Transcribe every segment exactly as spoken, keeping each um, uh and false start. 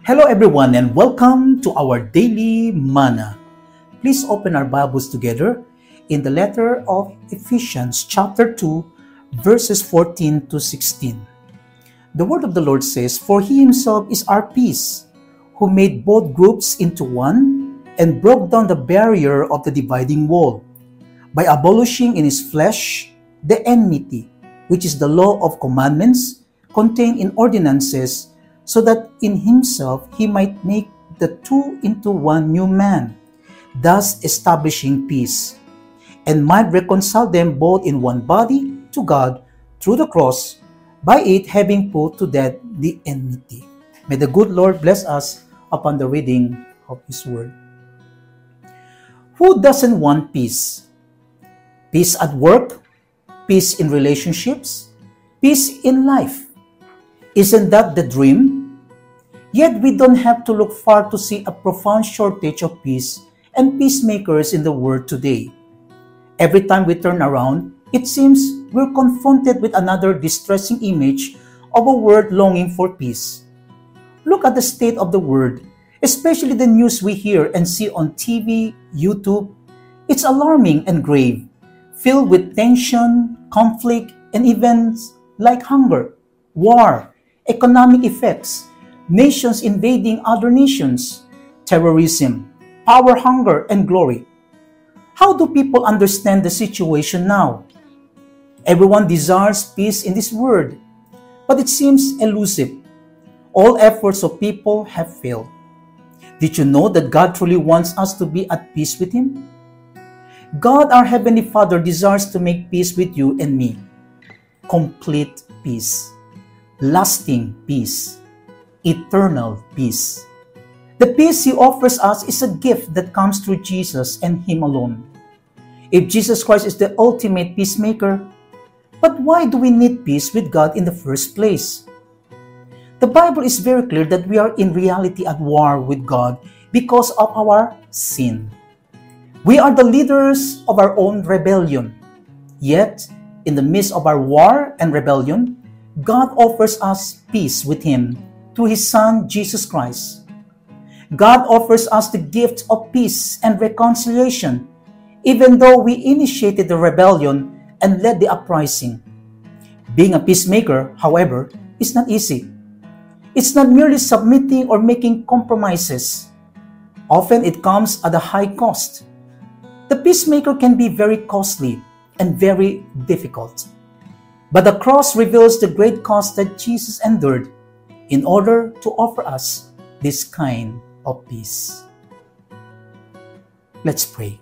Hello everyone and welcome to our daily manna. Please open our Bibles together in the letter of Ephesians chapter two verses fourteen to sixteen. The word of the Lord says, "For he himself is our peace, who made both groups into one and broke down the barrier of the dividing wall by abolishing in his flesh the enmity, which is the law of commandments contained in ordinances, so that in himself he might make the two into one new man, thus establishing peace, and might reconcile them both in one body to God through the cross, by it having put to death the enmity." May the good Lord bless us upon the reading of His Word. Who doesn't want peace? Peace at work, peace in relationships, peace in life. Isn't that the dream? Yet we don't have to look far to see a profound shortage of peace and peacemakers in the world today. Every time we turn around, it seems we're confronted with another distressing image of a world longing for peace. Look at the state of the world, especially the news we hear and see on T V, YouTube. It's alarming and grave, filled with tension, conflict, and events like hunger, war, economic effects, nations invading other nations, terrorism, power hunger, and glory. How do people understand the situation now? Everyone desires peace in this world, but it seems elusive. All efforts of people have failed. Did you know that God truly wants us to be at peace with Him? God, our Heavenly Father, desires to make peace with you and me. Complete peace. Lasting peace. Eternal peace. The peace He offers us is a gift that comes through Jesus and Him alone. If Jesus Christ is the ultimate peacemaker, but why do we need peace with God in the first place? The Bible is very clear that we are in reality at war with God because of our sin. We are the leaders of our own rebellion. Yet, in the midst of our war and rebellion, God offers us peace with Him through His Son, Jesus Christ. God offers us the gift of peace and reconciliation, even though we initiated the rebellion and led the uprising. Being a peacemaker, however, is not easy. It's not merely submitting or making compromises. Often it comes at a high cost. The peacemaker can be very costly and very difficult. But the cross reveals the great cost that Jesus endured in order to offer us this kind of peace. Let's pray.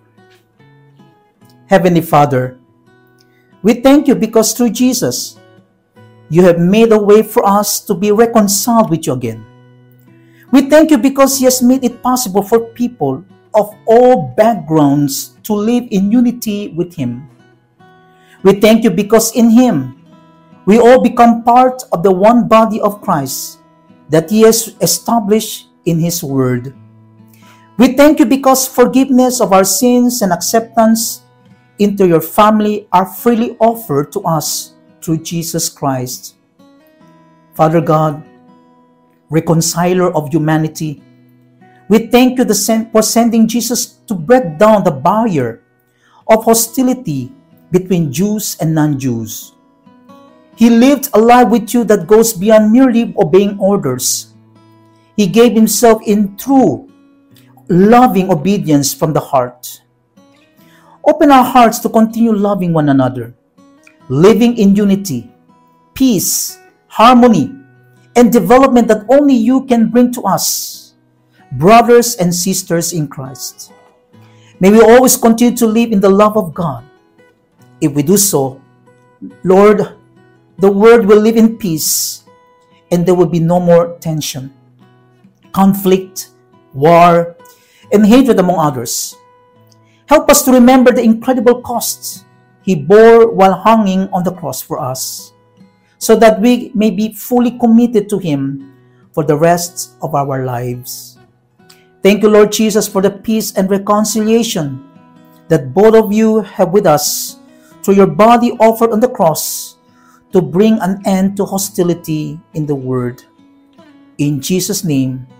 Heavenly Father, we thank You because through Jesus, You have made a way for us to be reconciled with You again. We thank You because He has made it possible for people of all backgrounds to live in unity with Him. We thank You because in Him, we all become part of the one body of Christ that He has established in His Word. We thank You because forgiveness of our sins and acceptance into Your family are freely offered to us through Jesus Christ. Father God, reconciler of humanity, we thank You for sending Jesus to break down the barrier of hostility between Jews and non-Jews. He lived a life with You that goes beyond merely obeying orders. He gave Himself in true, loving obedience from the heart. Open our hearts to continue loving one another, living in unity, peace, harmony, and development that only You can bring to us, brothers and sisters in Christ. May we always continue to live in the love of God. If we do so, Lord, the world will live in peace, and there will be no more tension, conflict, war, and hatred among others. Help us to remember the incredible costs He bore while hanging on the cross for us, so that we may be fully committed to Him for the rest of our lives. Thank You, Lord Jesus, for the peace and reconciliation that both of You have with us through Your body offered on the cross to bring an end to hostility in the world. In Jesus' name,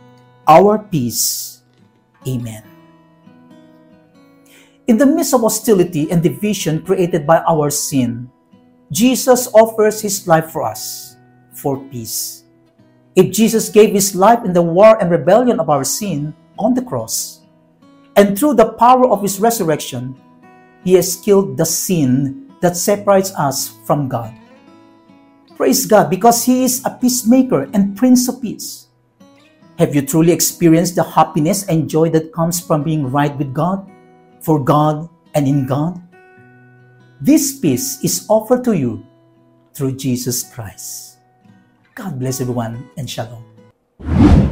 our peace. Amen. In the midst of hostility and division created by our sin, Jesus offers His life for us, for peace. If Jesus gave His life in the war and rebellion of our sin on the cross, and through the power of His resurrection, He has killed the sin that separates us from God. Praise God, because He is a peacemaker and Prince of Peace. Have you truly experienced the happiness and joy that comes from being right with God, for God, and in God? This peace is offered to you through Jesus Christ. God bless everyone and shalom.